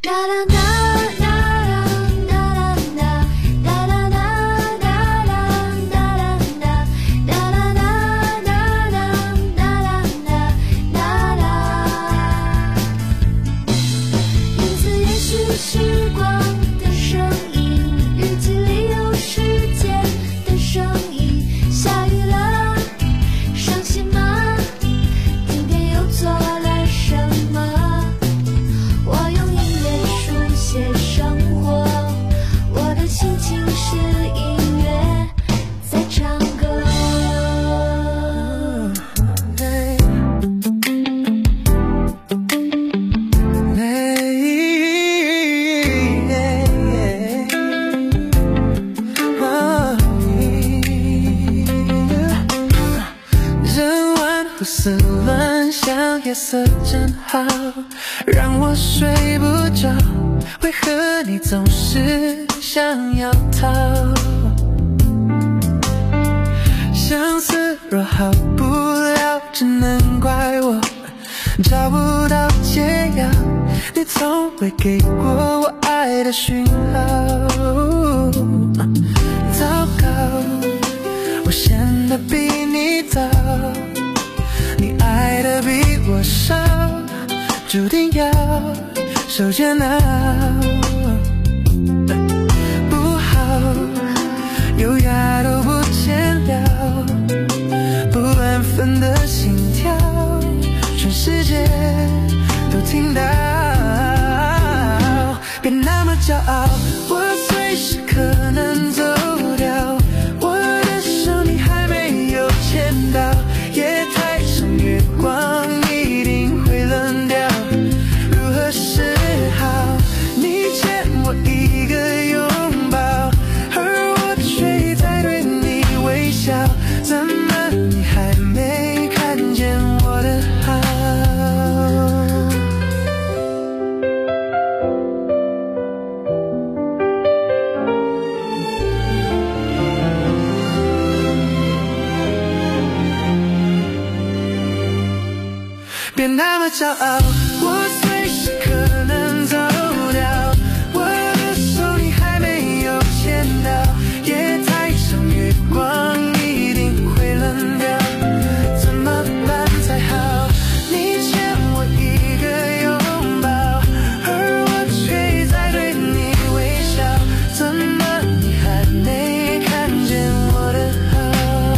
思乱想，夜色真好，让我睡不着。为何你总是想要逃？相思若好不了，只能怪我找不到解药。你从未给过我爱的讯号。糟糕，我显得比你早，你爱的比我少，注定要受煎熬。不好，优雅都不见了，不安分的心跳，全世界都听到。别那么骄傲，我随时可能走掉，我的手你还没有牵到，夜太长月光一定会冷掉。如何是好？你欠我一个拥抱，而我却在对你微笑，怎么你还没看见我的好？别那么骄傲，我随时可能走掉，我的手你还没有牵到，夜太长月光一定会冷掉，怎么办才好？你欠我一个拥抱，而我却在对你微笑，怎么你还没看见我的好？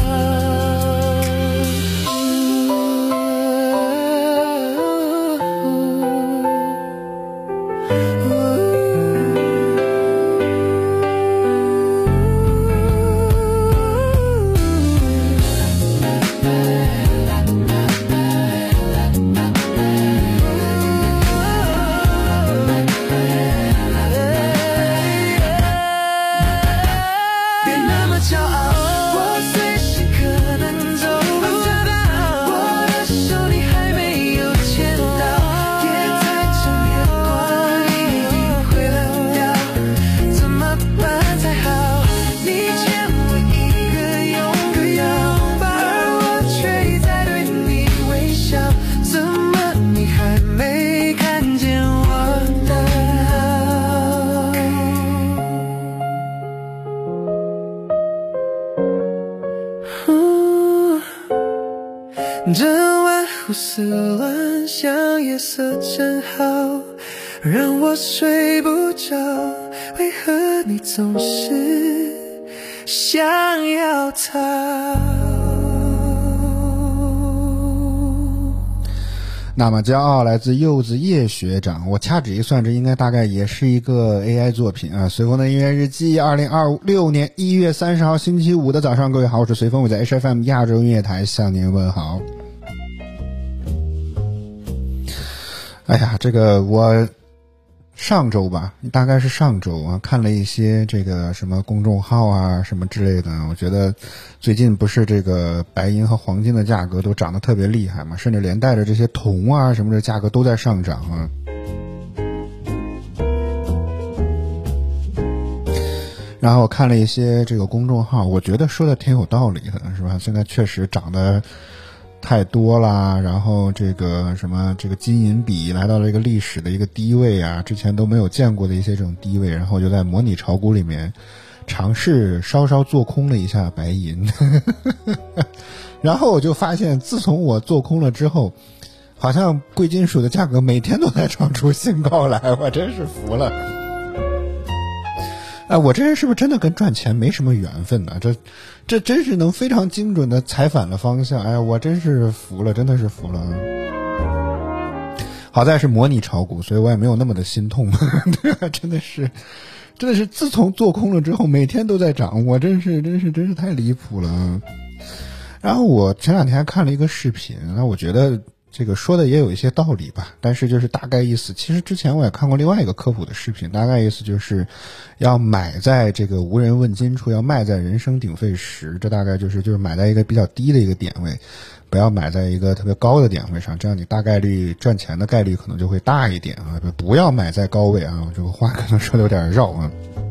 别那么骄傲，我随时可能走到，我的手你还没有牵到，夜太长月光一定会冷掉，怎么办才好？你欠我一个拥抱，而我却在对你微笑，怎么你还没看见我的好？这晚胡思乱想，夜色真好，让我睡不着。为何你总是想要逃？ 那么骄傲来自柚子叶学长，我掐指一算，这应该大概也是一个 AI 作品啊。随风的音乐日记，2026年1月30号星期五的早上，各位好，我是随风，我在 HFM 亚洲音乐台向您问好。哎呀，这个我上周吧，大概是上周啊，看了一些这个什么公众号啊什么之类的，我觉得最近不是这个白银和黄金的价格都涨得特别厉害嘛，甚至连带着这些铜啊什么的价格都在上涨啊。然后我看了一些这个公众号，我觉得说的挺有道理的，是吧？现在确实涨得太多啦，然后这个什么这个金银比来到了一个历史的一个低位啊，之前都没有见过的一些这种低位，然后我就在模拟炒股里面尝试稍稍做空了一下白银然后我就发现自从我做空了之后，好像贵金属的价格每天都在创出新高来，我真是服了。我这人是不是真的跟赚钱没什么缘分呢？这真是能非常精准的踩反了方向。哎呀，我真是服了，真的是服了。好在是模拟炒股，所以我也没有那么的心痛对吧？真的是自从做空了之后每天都在涨，我真是太离谱了。然后我前两天还看了一个视频，那我觉得这个说的也有一些道理吧，但是就是大概意思，其实之前我也看过另外一个科普的视频，大概意思就是要买在这个无人问津处，要卖在人声鼎沸时，这大概就是买在一个比较低的一个点位，不要买在一个特别高的点位上，这样你大概率赚钱的概率可能就会大一点啊，不要买在高位啊，我这个话可能说的有点绕啊。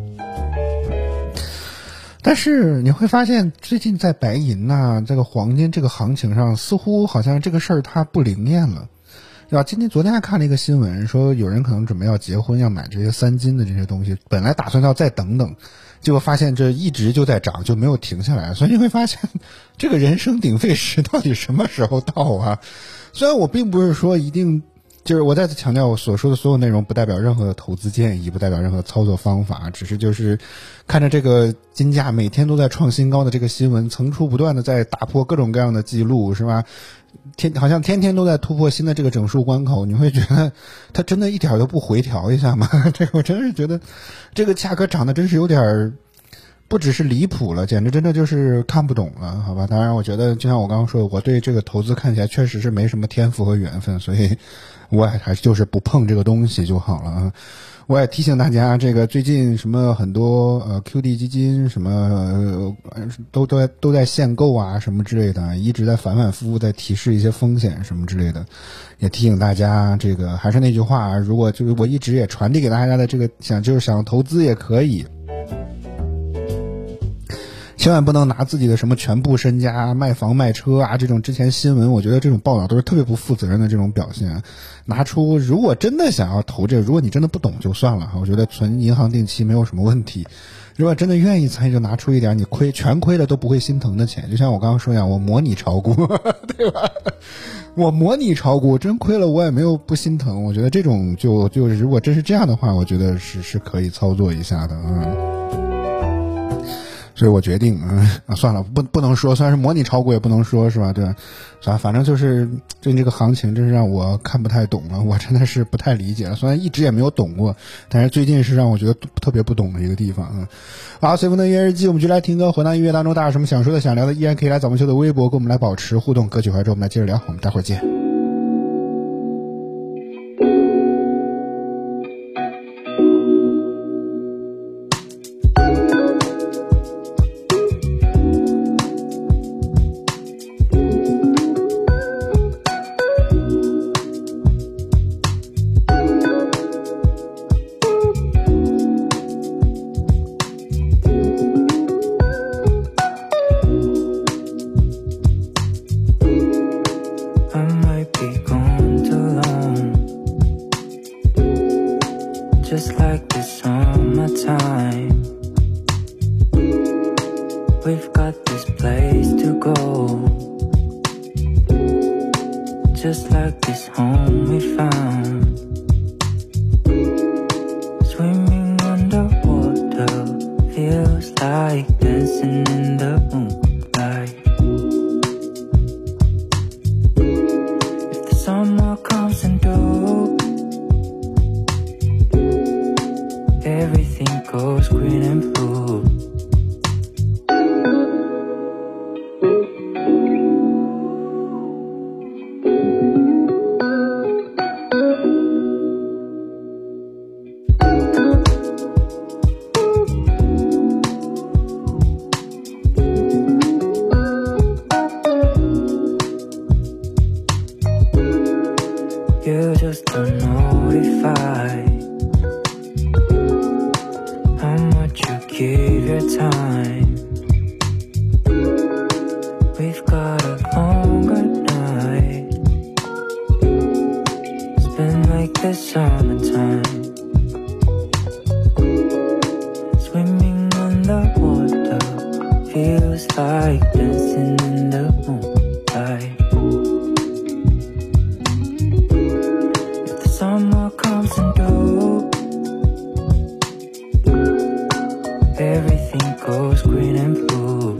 但是你会发现最近在白银啊这个黄金这个行情上，似乎好像这个事儿它不灵验了，对吧？昨天还看了一个新闻，说有人可能准备要结婚，要买这些3金的这些东西，本来打算要再等等，结果发现这一直就在涨，就没有停下来。所以你会发现这个人声鼎沸时到底什么时候到啊？虽然我并不是说一定，就是我再次强调，我所说的所有内容不代表任何的投资建议，不代表任何操作方法，只是就是看着这个金价每天都在创新高的这个新闻，层出不穷的在打破各种各样的记录，是吧？好像天天都在突破新的这个整数关口，你会觉得它真的一点都不回调一下吗？这个我真是觉得这个价格涨得真是有点不只是离谱了，简直真的就是看不懂了，好吧？当然我觉得就像我刚刚说的，我对这个投资看起来确实是没什么天赋和缘分，所以我还是就是不碰这个东西就好了啊。我也提醒大家，这个最近什么很多QD 基金什么都在限购啊什么之类的，一直在反复在提示一些风险什么之类的，也提醒大家，这个还是那句话，如果就是我一直也传递给大家的这个想投资也可以，千万不能拿自己的什么全部身家卖房卖车啊，这种之前新闻我觉得这种报道都是特别不负责任的这种表现，拿出如果真的想要投这个，如果你真的不懂就算了，我觉得存银行定期没有什么问题，如果真的愿意参与就拿出一点你全亏了都不会心疼的钱，就像我刚刚说一样，我模拟炒股对吧，我模拟炒股真亏了我也没有不心疼，我觉得这种就如果真是这样的话，我觉得是可以操作一下的啊。所以我决定算了，不能说，虽然是模拟炒股也不能说，是吧？对吧？是吧？反正就是这个行情真是让我看不太懂了，我真的是不太理解了。虽然一直也没有懂过，但是最近是让我觉得特别不懂的一个地方啊。好，随风的音乐日记，我们就来听歌，回到音乐当中，大家有什么想说的、想聊的，依然可以来早们秀的微博跟我们来保持互动。歌曲回来之后，我们来接着聊，我们待会儿见。 Just like the summertime, we've got this place to go. Just like this home we found, swimming underwater, feels like dancing in the moonlight. If the summer comes and goes, everything goes green and blue. You just don't know if how much you give your time. We've got a longer night. the summertime. Swimming underwater feels like dancing in the moonlight. If the summer comes and goes, everything goes green and blue.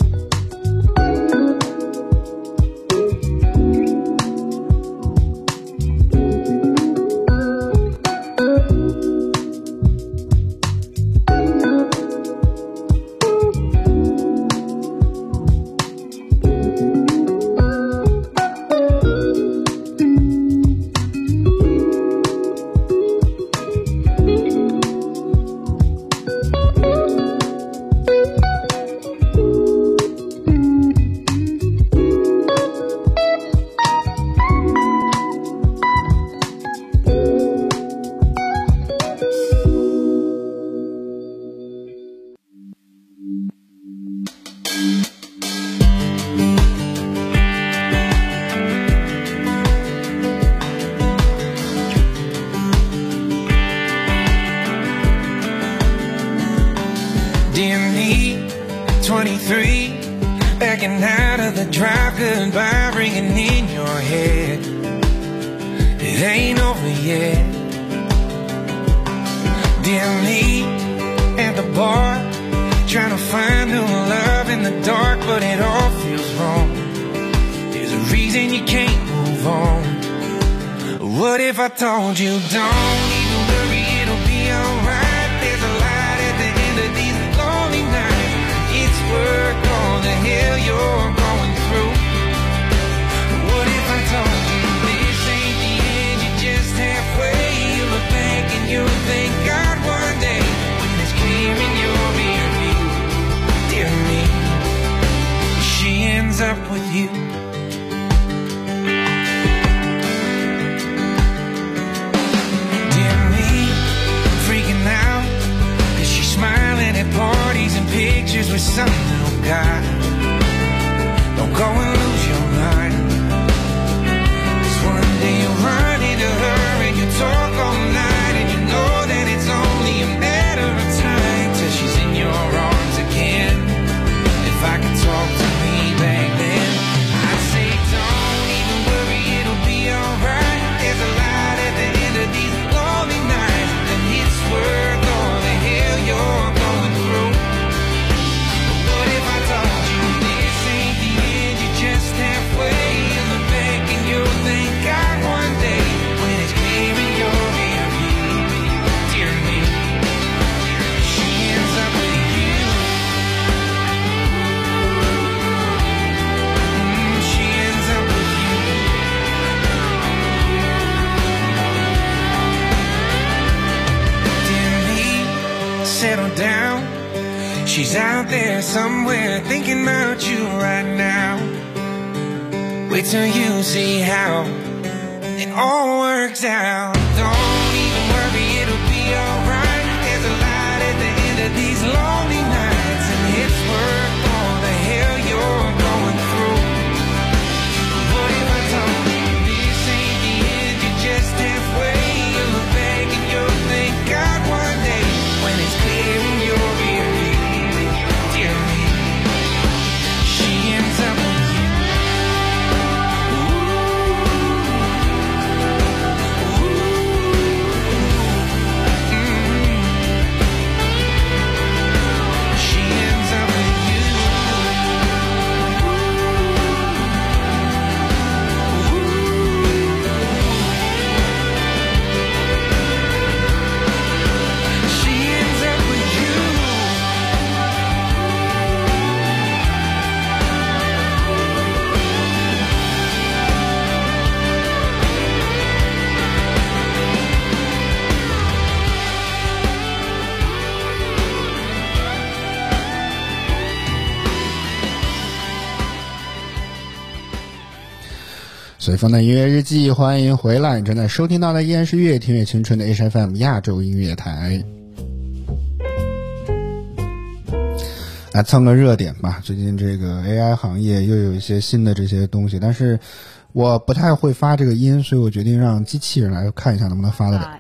Dear me, 23, backing out of the drive, goodbye ringing in your head. It ain't over yet. Dear me, at the bar, trying to find new love in the dark, but it all feels wrong. There's a reason you can't move on. What if I told you don't even worry, it'll be alright? There's a light at the end of these lonely nights. It's worth all the hell you're going through. What if I told you this ain't the end, you're just halfway? You look back and you'll thank God one day when it's clear in your rear view. Dear me, she ends up with you. Dear me, freaking out, 'cause she's smiling at parties and pictures with some new guy. Don't go and lose your mind, 'cause one day you'll run into her and you talk all night, and you know that it's only a matter of time till she's in your arms again. If I could talk to me back then, I'd say don't even worry, it'll be alright. There's a light at the end of these lonely nights, and it's worth all the hell you're going through. What if I told you this ain't the end, you're just halfway? You look back and you'll thank God one day when it's clear in your rear view. Dear me, she ends up with you. She ends up with you. Dear me, settle down. She's out there somewhere thinking about you right now. Wait till you see how it all works out. Don't even worry, it'll be alright. There's a light at the end of these lonely nights, and it's worth all the hell you're going through. What if I told you this ain't the end, you're just halfway? You look back and you'll thank God one day when it's clear in your rear view. Dear me, she ends up with you. She ends up with you. She ends up with you. 随风的音乐日记，欢迎回来！你正在收听到的依然是越听越青春的 HFM 亚洲音乐台。蹭个热点吧，最近这个 AI 行业又有一些新的这些东西，但是我不太会发这个音，所以我决定让机器人来看一下能不能发得了。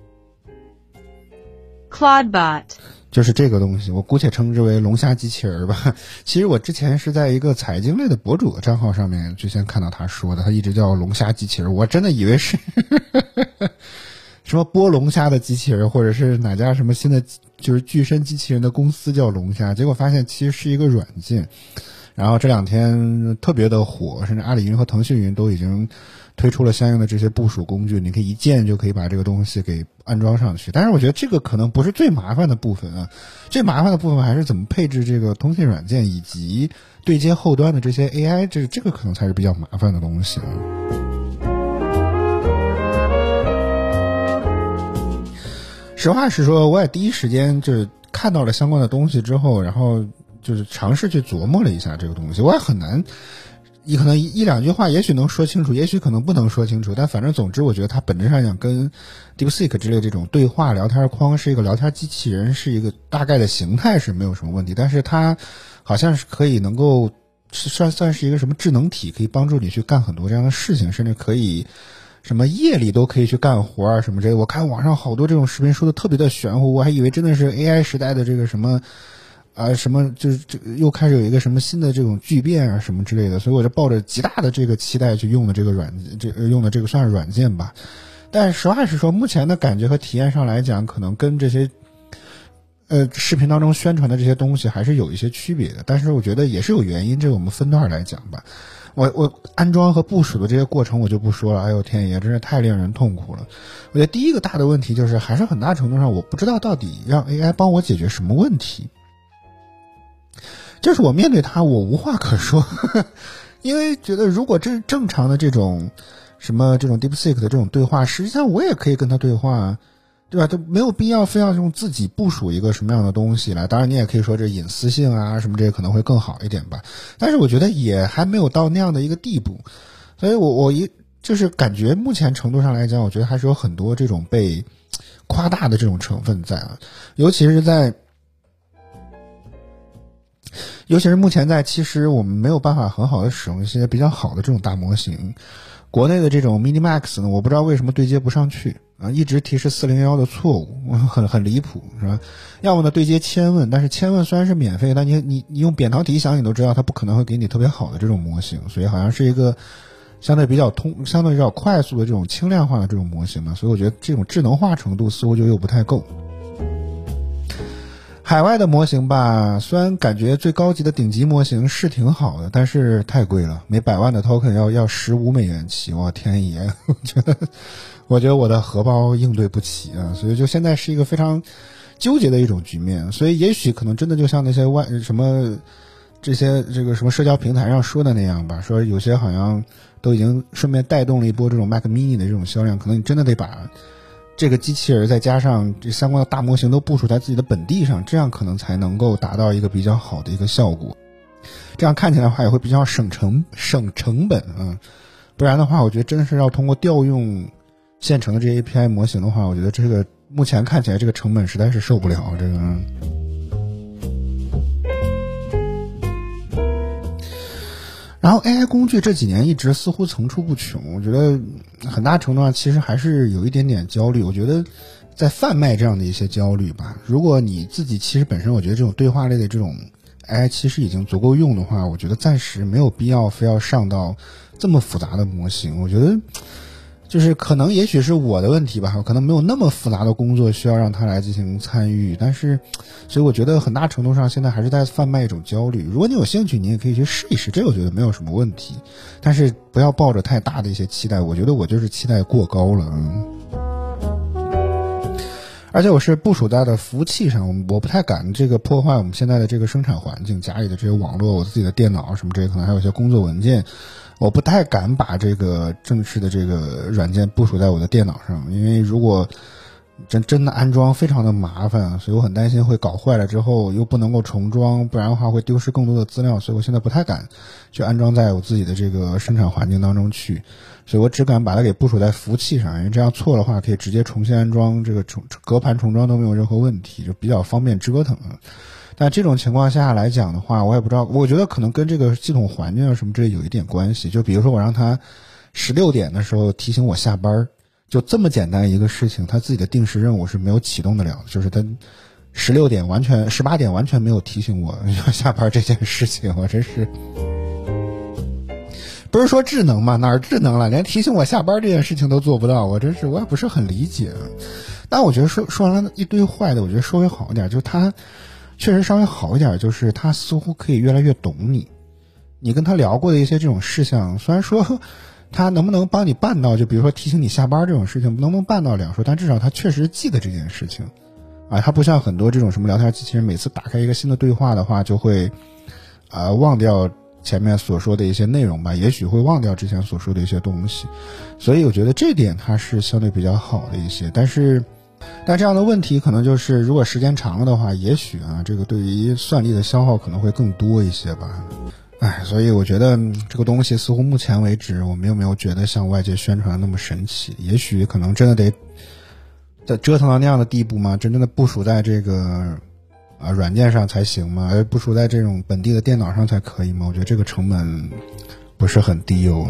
Claudebot， 就是这个东西，我姑且称之为龙虾机器人吧。其实我之前是在一个财经类的博主的账号上面就先看到他说的，他一直叫龙虾机器人，我真的以为是什么剥龙虾的机器人，或者是哪家什么新的就是巨身机器人的公司叫龙虾，结果发现其实是一个软件。然后这两天特别的火，甚至阿里云和腾讯云都已经推出了相应的这些部署工具，你可以一键就可以把这个东西给安装上去。但是我觉得这个可能不是最麻烦的部分啊，最麻烦的部分还是怎么配置这个通信软件以及对接后端的这些 AI， 这个可能才是比较麻烦的东西啊。实话实说，我也第一时间就是看到了相关的东西之后，然后就是尝试去琢磨了一下这个东西，我也很难，你可能一两句话也许能说清楚，也许可能不能说清楚，但反正总之我觉得它本质上讲跟 DeepSeek 之类这种对话聊天框是一个聊天机器人，是一个大概的形态是没有什么问题，但是它好像是可以能够算是一个什么智能体，可以帮助你去干很多这样的事情，甚至可以什么夜里都可以去干活啊什么这个。我看网上好多这种视频说的特别的玄乎，我还以为真的是 AI 时代的这个什么什么就是这个又开始有一个什么新的这种巨变啊什么之类的，所以我就抱着极大的这个期待去用的这个用的这个算是软件吧。但实话实说，目前的感觉和体验上来讲，可能跟这些视频当中宣传的这些东西还是有一些区别的，但是我觉得也是有原因，这个我们分段来讲吧。我安装和部署的这些过程我就不说了，哎呦天爷，真是太令人痛苦了。我觉得第一个大的问题就是还是很大程度上我不知道到底让 AI 帮我解决什么问题，就是我面对它我无话可说因为觉得如果这是正常的这种什么这种 DeepSeek 的这种对话，实际上我也可以跟它对话，对吧？都没有必要非要用自己部署一个什么样的东西来。当然你也可以说这隐私性啊什么这个可能会更好一点吧，但是我觉得也还没有到那样的一个地步。所以我就是感觉目前程度上来讲，我觉得还是有很多这种被夸大的这种成分在啊，尤其是目前在其实我们没有办法很好的使用一些比较好的这种大模型，国内的这种 Minimax 呢，我不知道为什么对接不上去啊，一直提示401的错误，很离谱是吧？要么呢对接千问，但是千问虽然是免费，但你用扁桃体想你都知道它不可能会给你特别好的这种模型，所以好像是一个相对比较快速的这种轻量化的这种模型嘛，所以我觉得这种智能化程度似乎就又不太够。海外的模型吧，虽然感觉最高级的顶级模型是挺好的，但是太贵了，每100万的 token 要15美元起，我天爷，我觉得我的荷包应对不起啊，所以就现在是一个非常纠结的一种局面。所以也许可能真的就像那些这个什么社交平台上说的那样吧，说有些好像都已经顺便带动了一波这种 Mac mini 的这种销量，可能你真的得把这个机器人再加上这相关的大模型都部署在自己的本地上，这样可能才能够达到一个比较好的一个效果，这样看起来的话也会比较省成本啊。不然的话我觉得真的是要通过调用现成的这些 API 模型的话，我觉得这个目前看起来这个成本实在是受不了这个。然后 AI 工具这几年一直似乎层出不穷，我觉得很大程度上其实还是有一点点焦虑，我觉得在贩卖这样的一些焦虑吧。如果你自己其实本身我觉得这种对话类的这种 AI 其实已经足够用的话，我觉得暂时没有必要非要上到这么复杂的模型。我觉得就是可能也许是我的问题吧，我可能没有那么复杂的工作需要让他来进行参与，但是所以我觉得很大程度上现在还是在贩卖一种焦虑。如果你有兴趣你也可以去试一试，这个我觉得没有什么问题，但是不要抱着太大的一些期待，我觉得我就是期待过高了。而且我是部署在的服务器上，我不太敢这个破坏我们现在的这个生产环境，家里的这些网络，我自己的电脑什么这些可能还有一些工作文件，我不太敢把这个正式的这个软件部署在我的电脑上，因为如果真的安装非常的麻烦，所以我很担心会搞坏了之后又不能够重装，不然的话会丢失更多的资料，所以我现在不太敢去安装在我自己的这个生产环境当中去，所以我只敢把它给部署在服务器上，因为这样错的话可以直接重新安装，这个隔盘重装都没有任何问题，就比较方便折腾。但这种情况下来讲的话，我也不知道，我觉得可能跟这个系统环境啊什么这有一点关系，就比如说我让它 16点的时候提醒我下班，就这么简单一个事情，他自己的定时任务是没有启动得了的，就是他18点完全没有提醒我要下班这件事情，我真是不是说智能嘛，哪儿智能了，连提醒我下班这件事情都做不到，我也不是很理解。但我觉得说完了一堆坏的，我觉得稍微好一点，就是他确实稍微好一点，就是他似乎可以越来越懂你。你跟他聊过的一些这种事项，虽然说他能不能帮你办到，就比如说提醒你下班这种事情能不能办到两说，但至少他确实记得这件事情啊。他不像很多这种什么聊天机器人，每次打开一个新的对话的话就会忘掉前面所说的一些内容吧，也许会忘掉之前所说的一些东西，所以我觉得这点它是相对比较好的一些。但这样的问题可能就是如果时间长了的话，也许这个对于算力的消耗可能会更多一些吧。所以我觉得这个东西似乎目前为止我们又没有觉得像外界宣传的那么神奇，也许可能真的得折腾到那样的地步吗？真正的部署在这个软件上才行吗？而部署在这种本地的电脑上才可以吗？我觉得这个成本不是很低哦。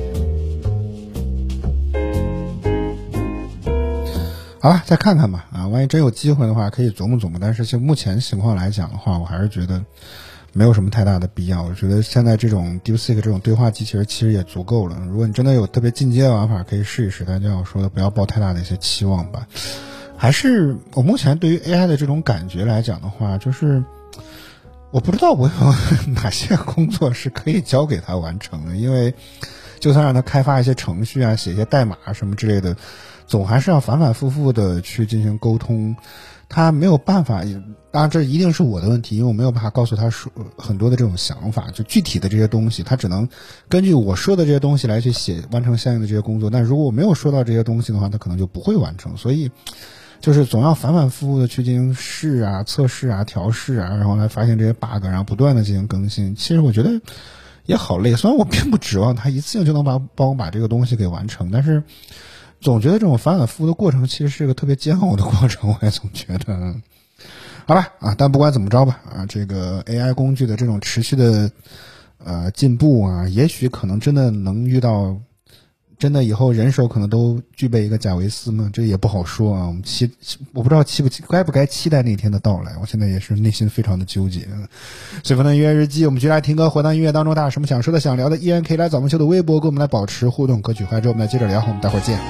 好了，再看看吧万一真有机会的话可以琢磨琢磨，但是就目前情况来讲的话，我还是觉得没有什么太大的必要。我觉得现在这种 DeepSeek 这种对话机器人其实也足够了，如果你真的有特别进阶的玩法可以试一试，但就像我说的不要抱太大的一些期望吧。还是我目前对于 AI 的这种感觉来讲的话，就是我不知道我有哪些工作是可以交给他完成的，因为就算让他开发一些程序写一些代码什么之类的，总还是要反反复复的去进行沟通，他没有办法，当然这一定是我的问题，因为我没有办法告诉他说很多的这种想法，就具体的这些东西他只能根据我说的这些东西来去完成相应的这些工作，但如果我没有说到这些东西的话，他可能就不会完成，所以就是总要反反复复的去进行试测试调试然后来发现这些 bug， 然后不断的进行更新。其实我觉得也好累，虽然我并不指望他一次性就能帮我把这个东西给完成，但是总觉得这种反反复复的过程其实是一个特别煎熬的过程，我也总觉得。好吧但不管怎么着吧这个 AI 工具的这种持续的进步也许可能真的能遇到真的以后人手可能都具备一个贾维斯吗？这也不好说我们我不知道该不该期待那天的到来，我现在也是内心非常的纠结。随风的音乐日记，我们继续来听歌，回到音乐当中，大家有什么想说的想聊的依然可以来早梦秀的微博跟我们来保持互动，歌曲回来之后我们来接着聊，我们待会儿见。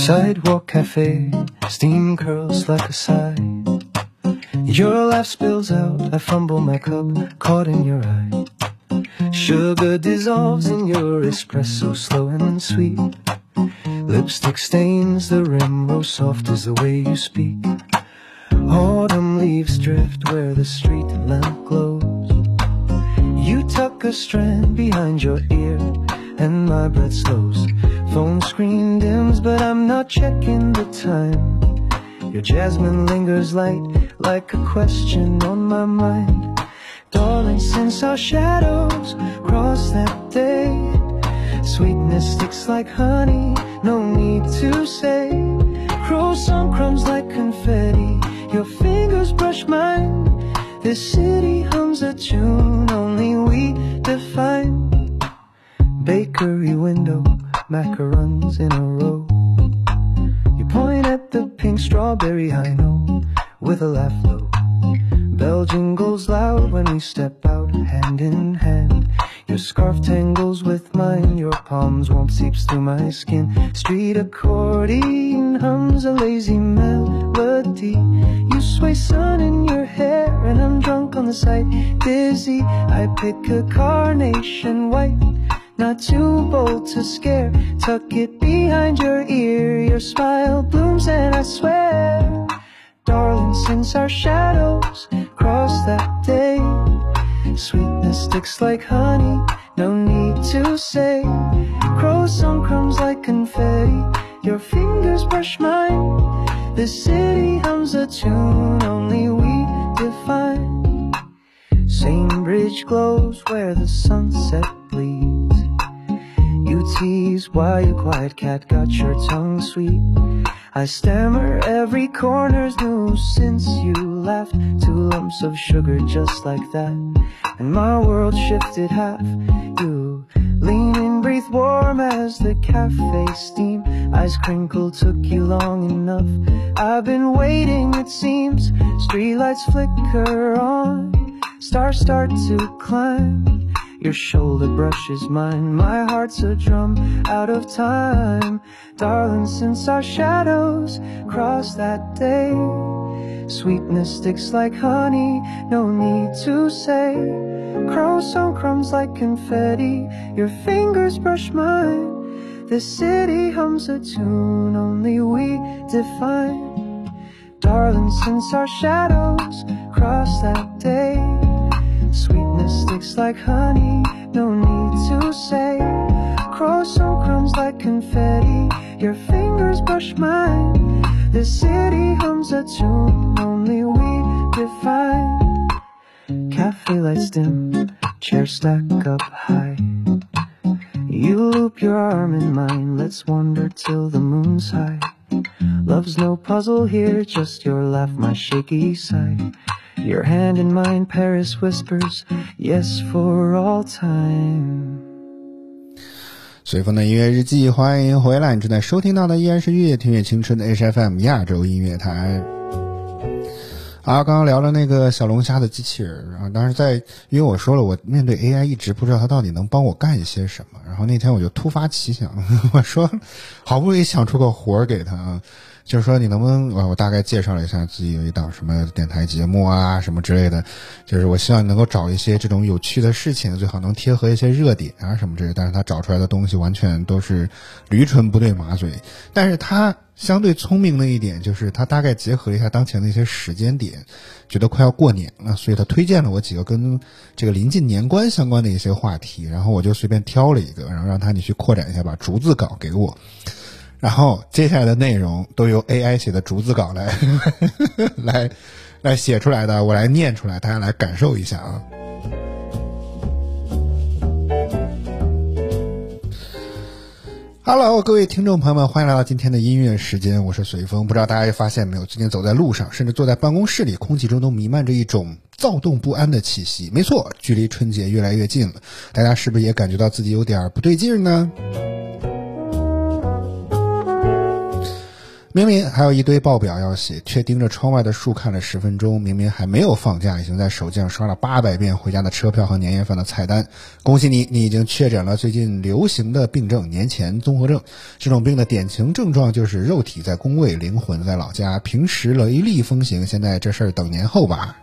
Sidewalk cafe, steam curls like a sigh. Your laugh spills out, I fumble my cup, caught in your eye. Sugar dissolves in your espresso, slow and sweet. Lipstick stains the rim, rose soft is the way you speak. Autumn leaves drift where the street lamp glows. You tuck a strand behind your ear and my breath slows. Phone screen dims but I'm not checking the time. Your jasmine lingers light like a question on my mind. Darling, since our shadows crossed that day, sweetness sticks like honey, no need to say. Croissant crumbs like confetti, your fingers brush mine. This city hums a tune only we define. Bakery window, macarons in a row. You point at the pink strawberry, I know, with a laugh low. Bell jingles loud when we step out, hand in hand. Your scarf tangles with mine, your palms warmth seeps through my skin. Street accordion hums a lazy melody. You sway sun in your hair and I'm drunk on the sight. Dizzy, I pick a carnation white, not too bold to scare. Tuck it behind your ear, your smile blooms and I swear. Darling, since our shadows crossed that day, sweetness sticks like honey, no need to say. Croissant crumbs like confetti, your fingers brush mine. The city hums a tune only we define. Same bridge glows where the sunset bleeds. You tease while your quiet cat got your tongue sweet. I stammer, every corner's new since you left. 2 lumps of sugar just like that, and my world shifted half. You lean in, breathe warm as the cafe steam. Eyes crinkle, took you long enough. I've been waiting, it seems. Streetlights flicker on, stars start to climb. Your shoulder brushes mine, my heart's a drum out of time. Darling, since our shadows crossed that day, sweetness sticks like honey, no need to say. Croissant crumbs like confetti, your fingers brush mine. The city hums a tune only we define. Darling, since our shadows crossed that day, sweetness sticks like honey, no need to say. Croissant crumbs like confetti, your fingers brush mine. The city hums a tune only we define. Cafe lights dim, chairs stack up high. You loop your arm in mine, let's wander till the moon's high. Love's no puzzle here, just your laugh, my shaky side. Your hand in mine, Paris whispers yes for all time。 随风的音乐日记，欢迎回来，你正在收听到的依然是越听越青春的 HFM 亚洲音乐台。刚刚聊了那个小龙虾的机器人啊，当时因为我说了，我面对 AI 一直不知道它到底能帮我干一些什么，然后那天我就突发奇想，我说好不容易想出个活儿给他啊，就是说你能不能我大概介绍了一下自己有一档什么电台节目啊什么之类的，就是我希望你能够找一些这种有趣的事情，最好能贴合一些热点啊什么之类的，但是他找出来的东西完全都是驴唇不对马嘴，但是他相对聪明的一点就是他大概结合一下当前的一些时间点，觉得快要过年了，所以他推荐了我几个跟这个临近年关相关的一些话题，然后我就随便挑了一个，然后让你去扩展一下，把逐字稿给我，然后接下来的内容都由 AI 写的逐字稿来写出来的，我来念出来，大家来感受一下啊。Hello， 各位听众朋友们，欢迎来到今天的音乐时间，我是随风。不知道大家发现没有，最近走在路上，甚至坐在办公室里，空气中都弥漫着一种躁动不安的气息。没错，距离春节越来越近了，大家是不是也感觉到自己有点不对劲呢？ 明明还有一堆报表要写，却盯着窗外的树看了10分钟。明明还没有放假，已经在手机上刷了800遍回家的车票和年夜饭的菜单。恭喜你，你已经确诊了最近流行的病症——年前综合症。这种病的典型症状就是肉体在工位，灵魂在老家。平时雷厉风行，现在这事儿等年后吧。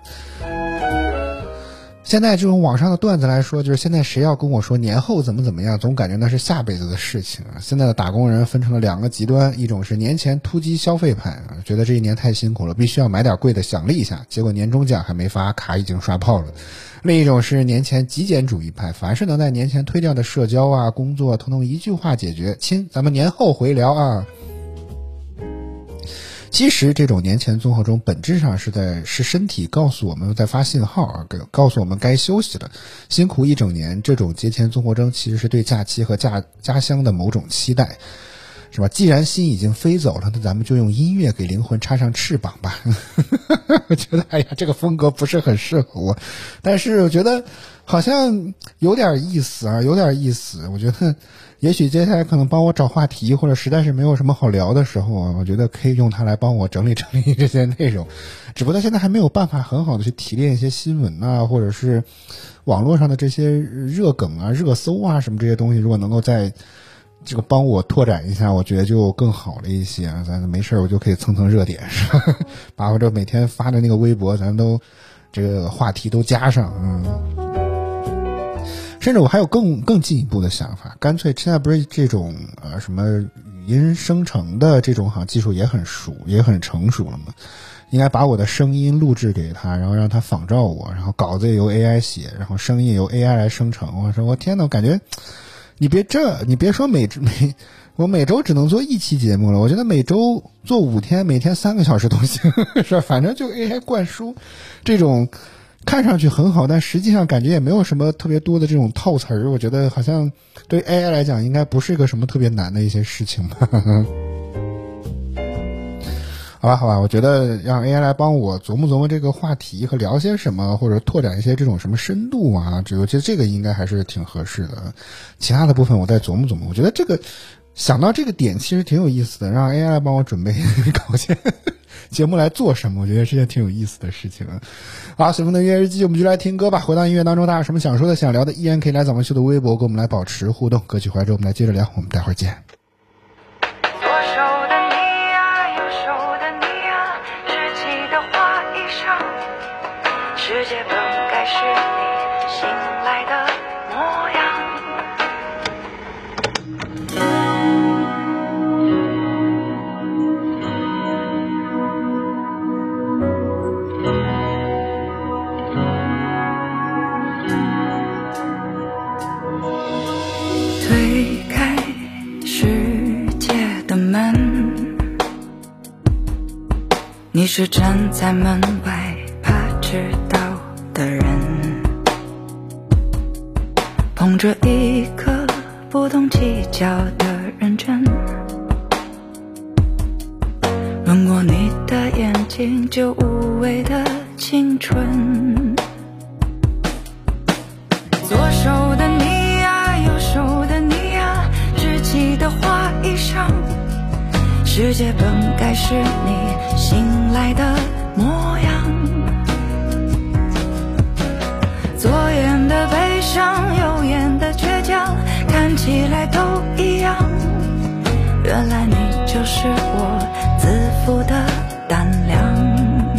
现在这种网上的段子来说，就是现在谁要跟我说年后怎么样，总感觉那是下辈子的事情啊。现在的打工人分成了2个极端，一种是年前突击消费派啊，觉得这一年太辛苦了，必须要买点贵的奖励一下，结果年终奖还没发，卡已经刷爆了。另一种是年前极简主义派，凡是能在年前推掉的社交啊、工作，统统一句话解决，亲，咱们年后回聊啊。其实这种年前综合征本质上是身体告诉我们在发信号啊，告诉我们该休息了。辛苦一整年，这种节前综合征其实是对假期和家乡的某种期待，是吧？既然心已经飞走了，那咱们就用音乐给灵魂插上翅膀吧。我觉得这个风格不是很适合我，但是我觉得好像有点意思啊，有点意思。我觉得也许接下来可能帮我找话题，或者实在是没有什么好聊的时候啊，我觉得可以用它来帮我整理整理这些内容。只不过现在还没有办法很好的去提炼一些新闻啊，或者是网络上的这些热梗啊、热搜啊什么这些东西，如果能够在这个帮我拓展一下，我觉得就更好了一些啊。咱没事我就可以蹭热点，是吧？把我这每天发的那个微博，咱都这个话题都加上，甚至我还有更进一步的想法，干脆现在不是这种什么语音生成的这种好像技术也很成熟了吗？应该把我的声音录制给他，然后让他仿照我，然后稿子也由 AI 写，然后声音也由 AI 来生成。我说我天哪，我感觉你别说我每周只能做1期节目了，我觉得每周做5天，每天3个小时都行，是吧？反正就 AI 灌输这种看上去很好，但实际上感觉也没有什么特别多的这种套词儿，我觉得好像对 AI 来讲应该不是一个什么特别难的一些事情吧。好吧，我觉得让 AI 来帮我琢磨这个话题和聊些什么，或者拓展一些这种什么深度啊，我觉得这个应该还是挺合适的。其他的部分我再琢磨。我觉得这个想到这个点其实挺有意思的，让 AI 来帮我准备搞些节目来做什么，我觉得是件挺有意思的事情啊。好，随风的音乐日记，我们就来听歌吧。回到音乐当中，大家有什么想说的、想聊的，依然可以来早们秀的微博跟我们来保持互动。歌曲回来之后，我们来接着聊，我们待会儿见。 世界本该是你醒来的模样。推开世界的门，你是站在门外知道的人，捧着一颗不懂计较的认真，轮过你的眼睛就无畏的青春。左手的你呀，右手的你呀，稚气的花衣裳，世界本该是你醒来的模样。左眼的悲伤，右眼的倔强，看起来都一样。原来你就是我自负的胆量。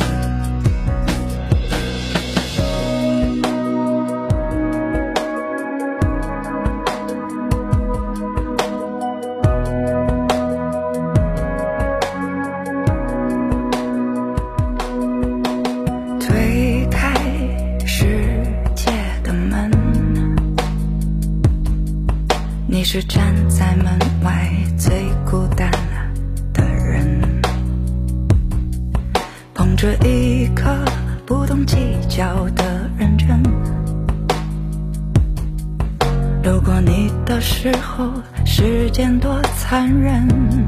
你是站在门外最孤单的人，捧着一颗不懂计较的认真，路过你的时候，时间多残忍。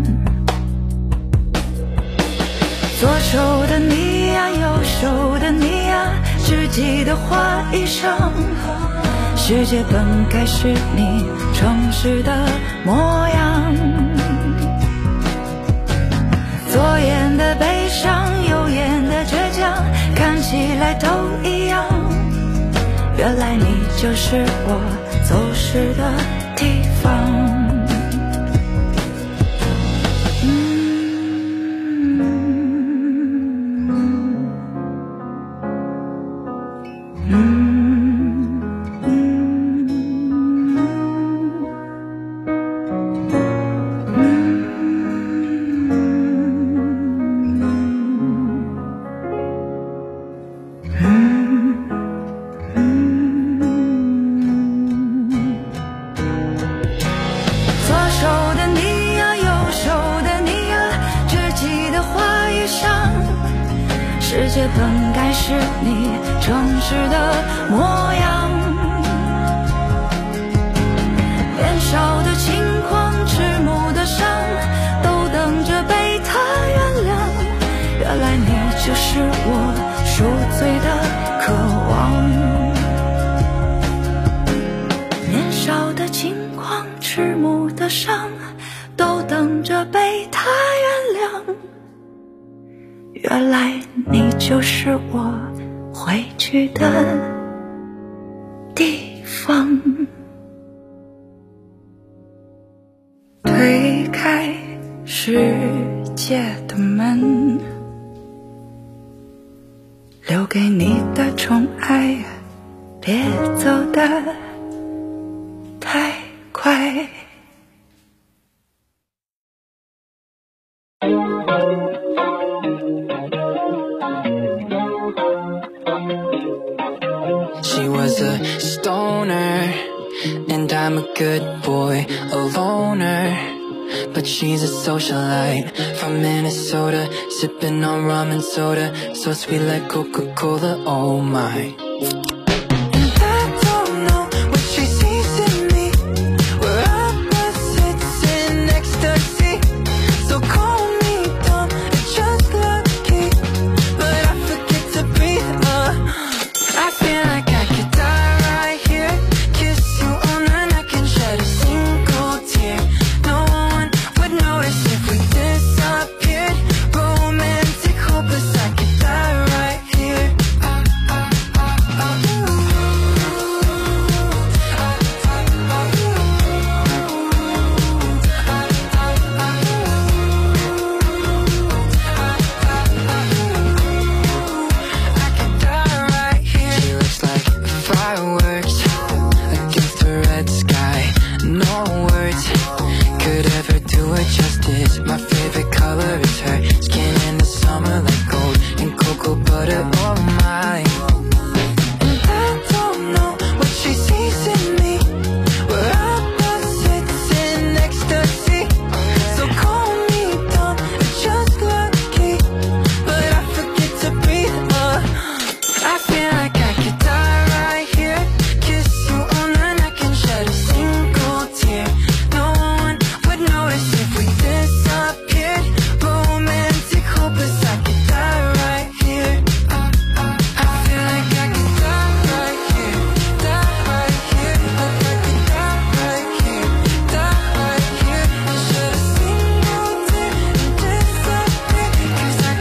左手的你呀，右手的你呀，稚气的花衣裳，世界本该是你诚实的模样。左左眼的悲伤，右眼的倔强，看起来都一样。原来你就是我走失的地方。世界本该是你诚实的模样，年少的轻狂，迟暮的伤，都等着被他原谅。原来你就是我赎罪的渴望。年少的轻狂，迟暮的伤，都等着被他原谅。原来你就是我回去的地方。推开世界的门，留给你的宠爱，别走得太快。 She was a stoner, and I'm a good boy, a loner. But she's a socialite from Minnesota, sipping on rum and soda, so sweet like Coca-Cola, oh my. And I don't know what she sees in me, we're opposites in ecstasy. So call me dumb, just lucky, but I forget to breathe. I feel like I could die right here, kiss you on the neck and shed a single tear. No one would notice if we disappeared. Romantic, hopeless, I could die right here. I could die right here. She looks like fireworks against the red sky. No words could ever do her justice. My favorite color is her skin in the summer, like gold and cocoa butter. Oh my. And I don't know what she sees in me, we're opposites in ecstasy. So call me dumb, just lucky, but I forget to breathe. I feel like I could die right here, kiss you on the neck and shed a single tear. No one would notice if we disappeared. Romantic, hopeless, I could die right here. I feel like I could die right here, die right here. Like I could die right here, die right here. And shed a single tear and disappear. 'Cause I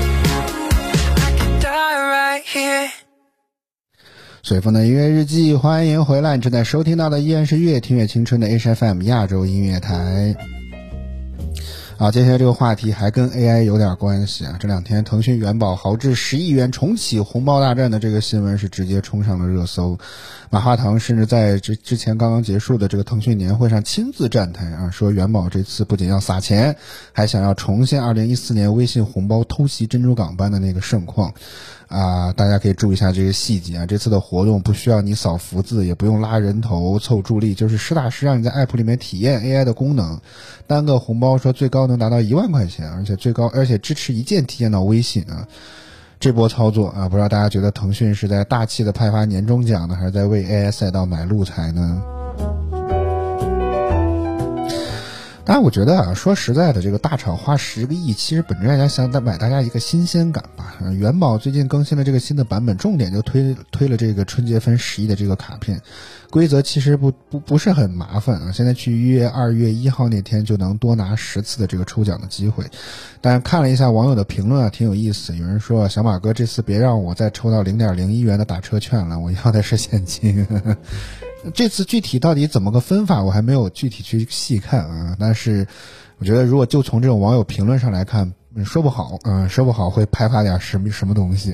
could die right here. 随风的音乐日记，欢迎回来！你正在收听到的依然是越听越青春的 HFM 亚洲音乐台。接下来这个话题还跟 AI 有点关系啊！这两天腾讯元宝豪掷10亿元重启红包大战的这个新闻是直接冲上了热搜。马化腾甚至在之前刚刚结束的这个腾讯年会上亲自站台啊，说元宝这次不仅要撒钱，还想要重现2014年微信红包偷袭珍珠港般的那个盛况。大家可以注意一下这个细节啊！这次的活动不需要你扫福字，也不用拉人头凑助力，就是实打实让你在 app 里面体验 AI 的功能。单个红包说最高能达到1万块钱，而且支持一键体验到微信啊！这波操作啊，不知道大家觉得腾讯是在大气的派发年终奖呢，还是在为 AI 赛道买路财呢？ 当然我觉得啊，说实在的，这个大厂花10个亿，其实本质上想买大家一个新鲜感吧。元宝最近更新了这个新的版本，重点就推了这个春节分10亿的这个卡片，规则其实不是很麻烦啊。现在去预约2月1号那天就能多拿10次的这个抽奖的机会。但是看了一下网友的评论啊，挺有意思。有人说小马哥这次别让我再抽到0.01元的打车券了，我要的是现金。这次具体到底怎么个分法，我还没有具体去细看啊。但是我觉得如果就从这种网友评论上来看，说不好会拍发点什么东西。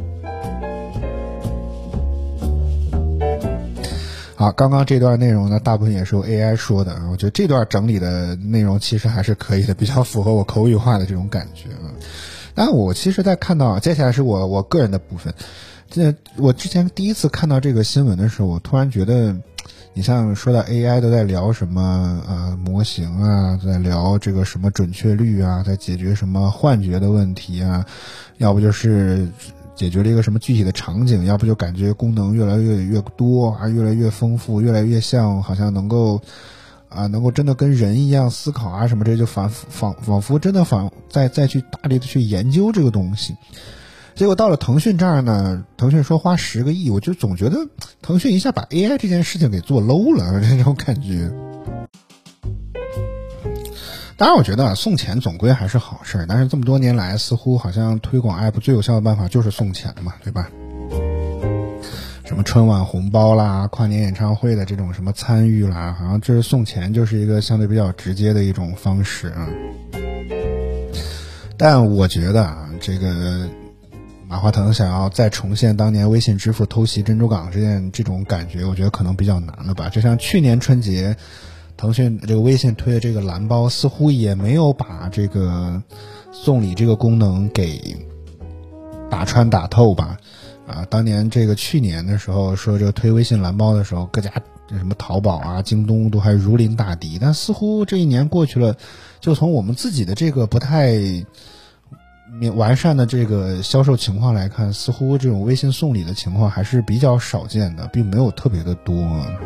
好，刚刚这段内容呢，大部分也是由 AI 说的啊。我觉得这段整理的内容其实还是可以的，比较符合我口语化的这种感觉啊。但我其实在看到接下来是我个人的部分。我之前第一次看到这个新闻的时候，我突然觉得，你像说到 AI 都在聊什么模型啊，在聊这个什么准确率啊，在解决什么幻觉的问题啊，要不就是解决了一个什么具体的场景，要不就感觉功能越来越多啊，越来越丰富，越来越像好像能够真的跟人一样思考啊什么，这就仿佛真的再去大力的去研究这个东西。结果到了腾讯这儿呢，腾讯说花10个亿，我就总觉得腾讯一下把 AI 这件事情给做 low 了，这种感觉。当然我觉得送钱总归还是好事，但是这么多年来似乎好像推广 app 最有效的办法就是送钱嘛，对吧？什么春晚红包啦，跨年演唱会的这种什么参与啦，好像这是送钱就是一个相对比较直接的一种方式啊。但我觉得啊，这个马化腾想要再重现当年微信支付偷袭珍珠港这种感觉，我觉得可能比较难了吧。就像去年春节腾讯这个微信推的这个蓝包，似乎也没有把这个送礼这个功能给打穿打透吧。当年这个去年的时候说这个推微信蓝包的时候，各家什么淘宝啊、京东都还如临大敌，但似乎这一年过去了，就从我们自己的这个不太完善的这个销售情况来看，似乎这种微信送礼的情况还是比较少见的，并没有特别的多。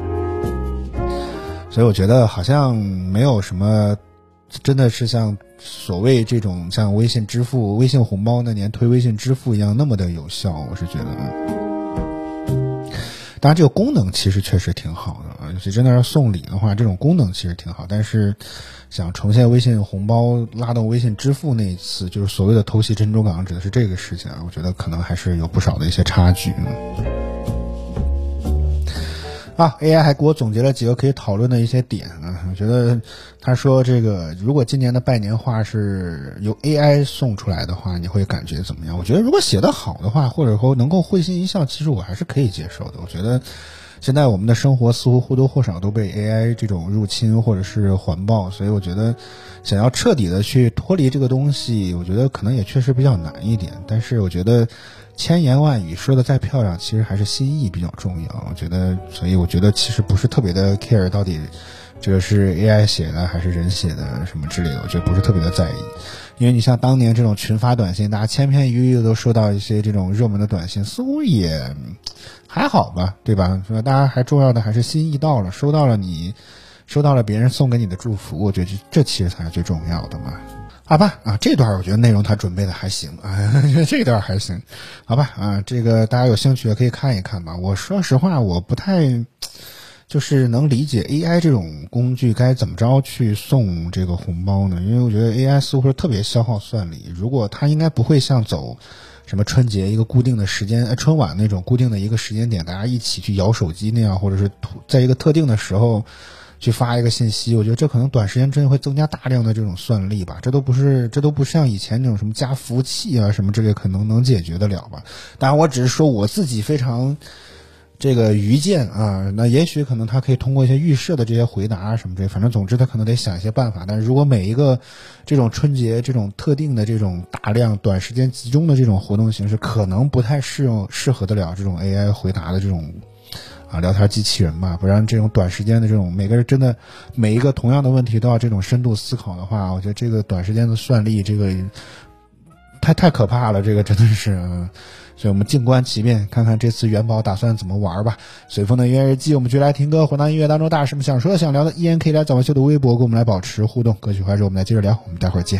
所以我觉得好像没有什么真的是像所谓这种像微信支付、微信红包那年推微信支付一样那么的有效，我是觉得。当然这个功能其实确实挺好的，尤其真的要送礼的话，这种功能其实挺好，但是想重现微信红包拉动微信支付那一次，就是所谓的偷袭珍珠港指的是这个事情啊，我觉得可能还是有不少的一些差距。AI 还给我总结了几个可以讨论的一些点啊，我觉得他说这个如果今年的拜年话是由 AI 送出来的话，你会感觉怎么样？我觉得如果写得好的话，或者说能够会心一笑，其实我还是可以接受的。我觉得现在我们的生活似乎或多或少都被 AI 这种入侵或者是环抱，所以我觉得想要彻底的去脱离这个东西，我觉得可能也确实比较难一点。但是我觉得千言万语说的再漂亮，其实还是心意比较重要。所以我觉得其实不是特别的 care 到底这个是 AI 写的还是人写的什么之类的，我觉得不是特别的在意。因为你像当年这种群发短信，大家千篇一律的都收到一些这种热门的短信，似乎也还好吧，对吧？大家还重要的还是心意到了，收到了别人送给你的祝福，我觉得这其实才是最重要的嘛。好吧这段我觉得内容他准备的还行这段还行，好吧这个大家有兴趣也可以看一看吧。我说实话，我不太就是能理解 AI 这种工具该怎么着去送这个红包呢？因为我觉得 AI 似乎是特别消耗算力，如果它应该不会像走什么春节一个固定的时间，春晚那种固定的一个时间点，大家一起去摇手机那样，或者是在一个特定的时候去发一个信息，我觉得这可能短时间之内会增加大量的这种算力吧，这都不像以前那种什么加服务器啊什么之类可能能解决得了吧。当然我只是说我自己非常这个愚见啊，那也许可能他可以通过一些预设的这些回答什么之类，反正总之他可能得想一些办法。但是如果每一个这种春节这种特定的这种大量短时间集中的这种活动形式，可能不太适合得了这种 AI 回答的这种聊天机器人吧，不然这种短时间的这种每个人真的每一个同样的问题都要这种深度思考的话，我觉得这个短时间的算力这个太可怕了，这个真的是，所以我们静观其变，看看这次元宝打算怎么玩吧。随风的音乐日记，我们就来听歌，混到音乐当中，大家什么想说想聊的，依然可以来早晚秀的微博跟我们来保持互动。歌曲回来之后我们来接着聊，我们待会儿见。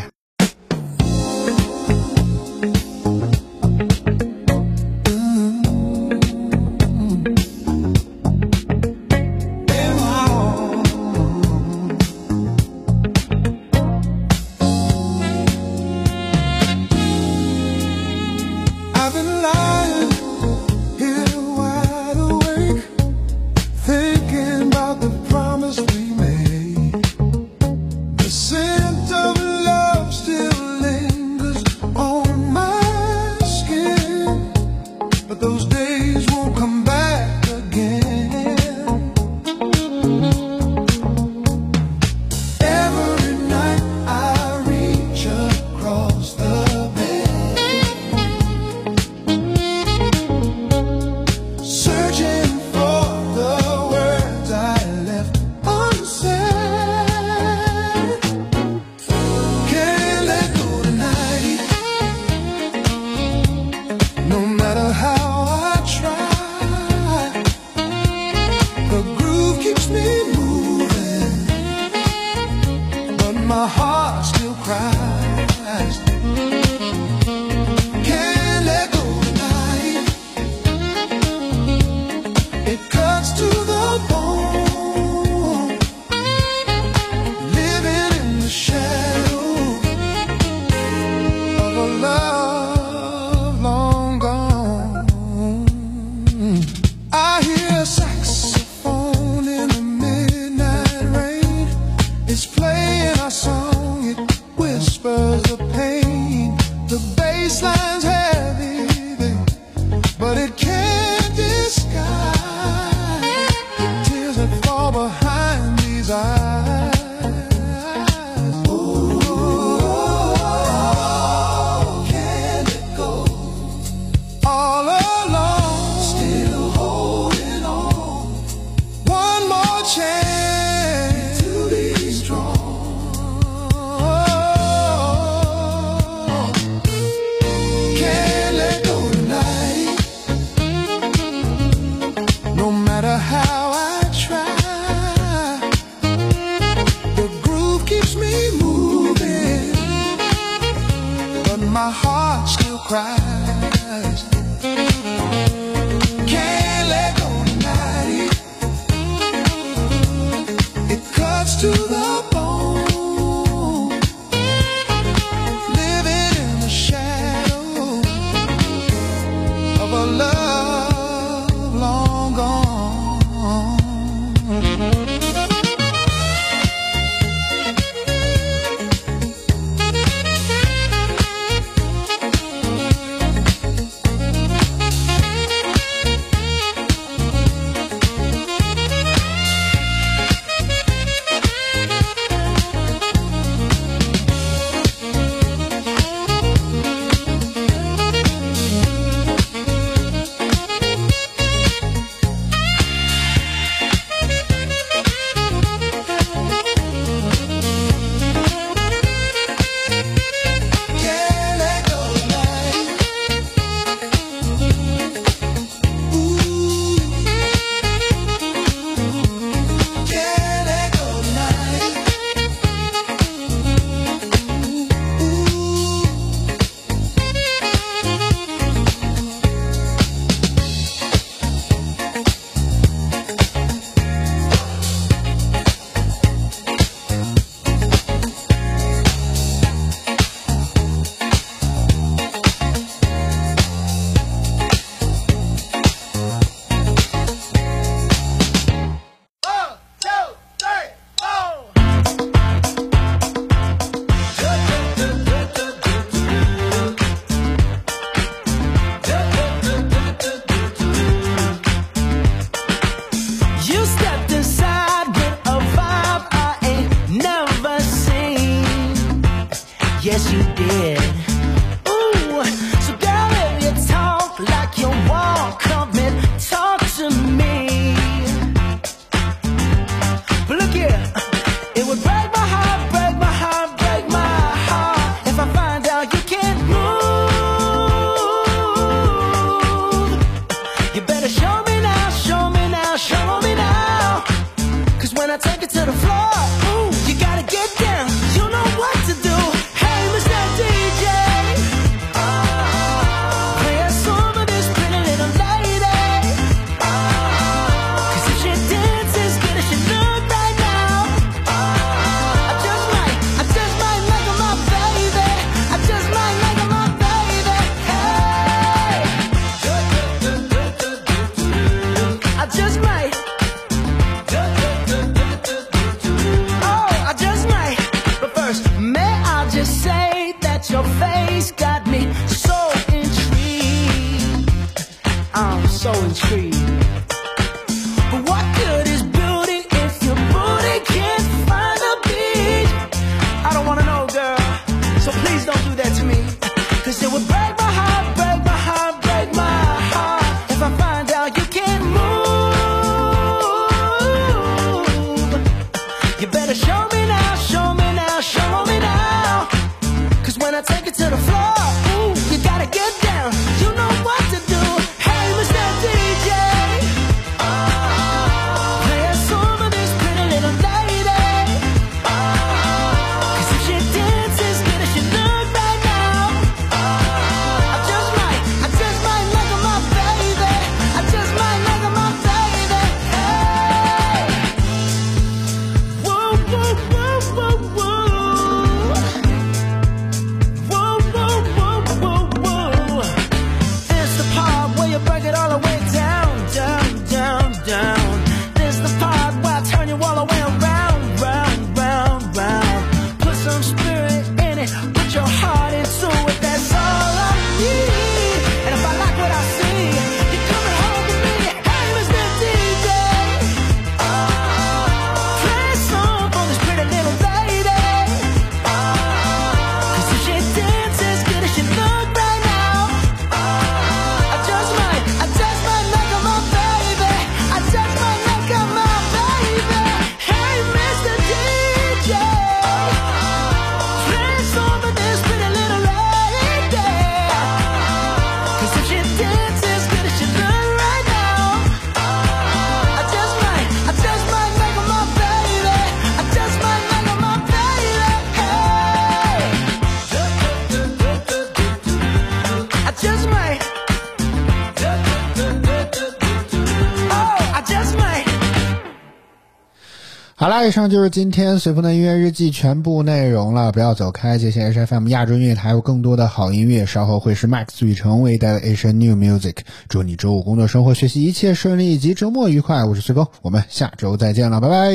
好啦，以上就是今天随风的音乐日记全部内容了，不要走开，接下来 HFM 亚洲音乐台有更多的好音乐，稍后会是 Max 雨成为带来 Asian New Music。祝你周五工作生活学习一切顺利以及周末愉快，我是随风，我们下周再见了，拜拜。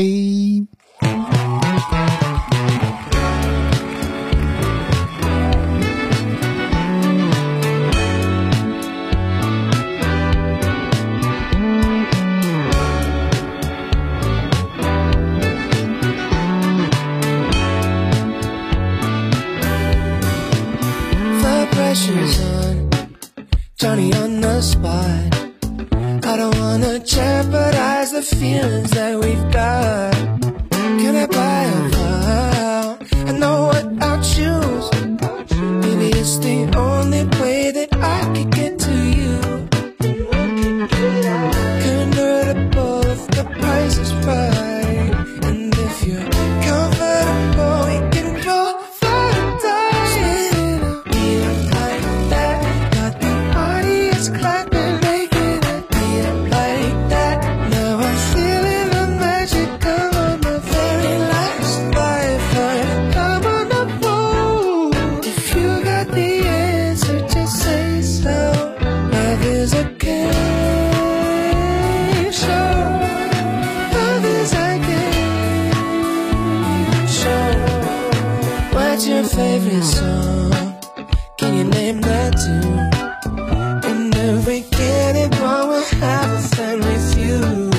Pressure's on, Johnny on the spot. I don't wanna jeopardize the feelings that we've got. Can I buy a vow? I know what I'll choose. Maybe it's the only way that I could get to you. Convertible if the price is right, and if you're comfortable, we can roll for the dice. Clapping, making a deal like that. Now I'm feeling the magic. Come on, my very last lifeline. Come on, the phone. If you got the answer, just say so. Love is a game show. Love is a game show. What's your favorite song? Can you name that tune? If we get it wrong, we'll have a fun with you.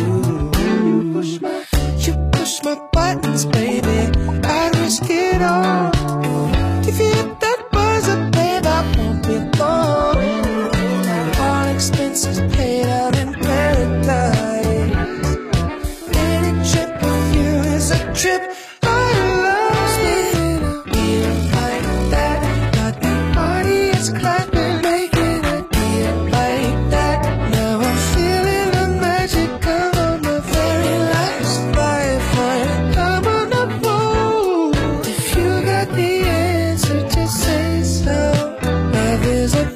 You push my buttons, baby. I'd risk it all. If you hit that buzzer, babe, I won't be long. All expenses paid out in paradise. Any trip with you is a trip I love. Feel like that. Got the audience clapping, making a deal like that. Now I'm feeling the magic. Come on, my very last lifeline. Come on, the phone. If you got the answer, just say so. Love is a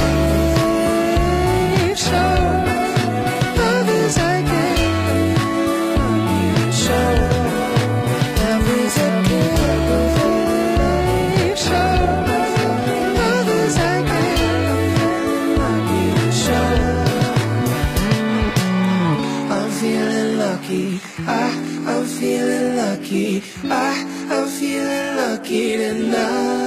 game show. Love is a game show. Love is a game show. Love is a game show. I'm feeling lucky. I'm feeling lucky. I'm feeling lucky tonight.